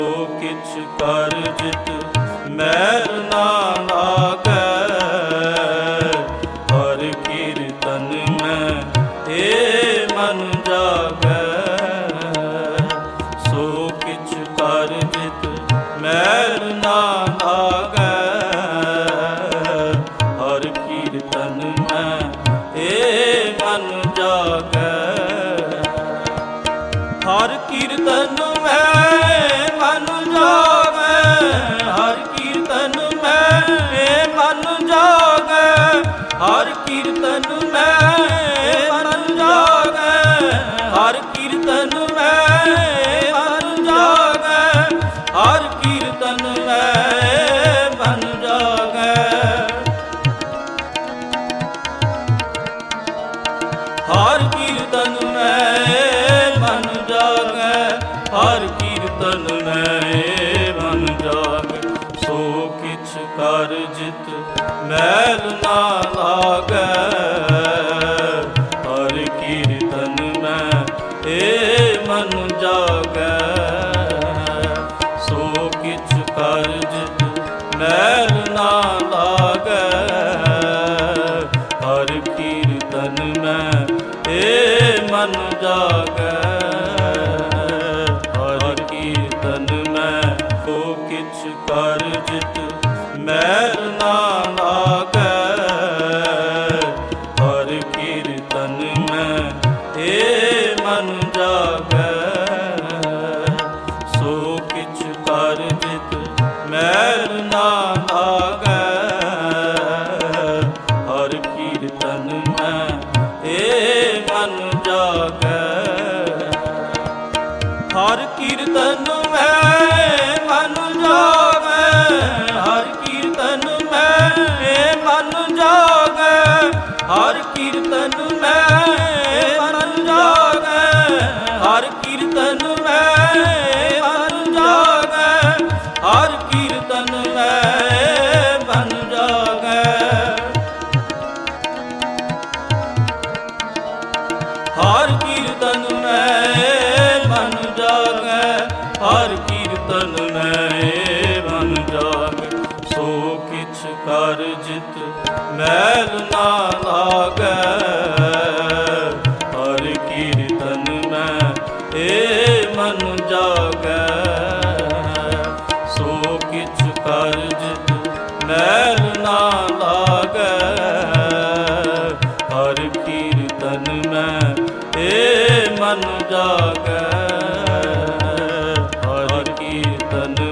ਸੋ ਕਿਛ ਕਰ ਜਿਤ ਮੈਲ ਨਾ ਲਾਗੈ। ਹਰਿ ਕੀਰਤਨ ਮੈਂ ਏ ਮਨ ਜਾਗੈ। ਸੋ ਕਿਛ ਕਰ ਜਿਤ ਮੈਲ ਨਾ ਲਾਗੈ। ਹਰਿ ਕੀਰਤਨ ਮੈਂ ਏ ਮਨ ਜਾਗੈ। ਹਰਿ ਕੀਰਤਨ ਮੈਂ ਮਨ ਜਾਗੈ। ਹਰਿ ਕੀਰਤਨ ਮੈਂ ਮਨ ਜਾਗੈ। ਹਰਿ ਕੀਰਤਨ ਮੈਂ ਮਨ ਜਾਗੈ। ਹਰਿ ਕੀਰਤਨ ਮੈਂ ਮਨ ਜਾਗੈ। ਹਰਿ ਕੀਰਤਨ ਮੈਂ ਮਨ ਜਾਗੈ। ਹਰਿ ਕੀਰਤਨ ਮੈਂ ਮਨ ਜਾਗੈ। ਹਰਿ ਕੀਰਤਨ ਮੈਂ ਮਨ ਜਾਗੈ। ਸੋ ਕਿਛ ਕਰ ਜਿਤ ਮੈਲ ਨਾ ਲਾਗੈ। ਹਰਿ ਕੀਰਤਨ ਮੈਂ ਏ ਮਨ ਜਾਗੈ। ਸੋ ਕਿਛ ਕਰ ਜਿਤ ਮੈਲ ਨਾ ਲਾਗੈ। ਹਰਿ ਕੀਰਤਨ ਮੈਂ ਏ ਮਨ ਜਾਗੈ। ਹਰਿ ਕੀਰਤਨ ਮੈਂ ਸੋ ਕਿਛ ਕਰ ਜਿਤ ਮੈਲ ਨਾ ਲਾਗੈ। ਹਰਿ ਕੀਰਤਨ ਮੈਂ ਏ ਮਨ ਜਾਗੈ। ਸੋ ਕਿਛ ਕਰ ਜਿਤ ਮੈਲ ਨਾ ਲਾਗੈ। ਹਰਿ ਕੀਰਤਨ ਮੈਂ ਏ ਮਨ ਜਾਗੈ। ਹਰਿ ਕੀਰਤਨ ਮੈਂ ਮਨ ਜਾਗੈ। ਹਰਿ ਕੀਰਤਨ ਮੈਂ ਮਨ ਜਾਗੈ। ਹਰਿ ਕੀਰਤਨ ਮੈਂ ਮਨ ਜਾਗੈ। ਹਰਿ ਕੀਰਤਨ ਮੈਂ ਮਨ ਜਾਗੈ। ਹਰਿ ਕੀਰਤਨ ਮੈਂ ਮਨ ਜਾਗੈ। ਹਰਿ ਕੀਰਤਨ ਮੈਂ ਮਨ ਜਾਗੈ। ਹਰਿ ਕੀਰਤਨ ਮੈਂ ਮਨ ਜਾਗੈ। ਸੋ ਕਿਛ ਕਰ ਜਿਤ ਮੈਲ ਨਾ ਲਾਗੈ। ਹਰਿ ਕੀਰਤਨ ਮੈਂ ਏ ਮਨ ਜਾਗੈ। ਸੋ ਕਿਛ ਕਰ ਜਿਤ ਮੈਲ ਨਾ ਲਾਗੈ। ਹਰਿ ਕੀਰਤਨ ਮੈਂ ਏ ਮਨ ਜਾਗੈ। ਹਰਿ ਕੀਰਤਨ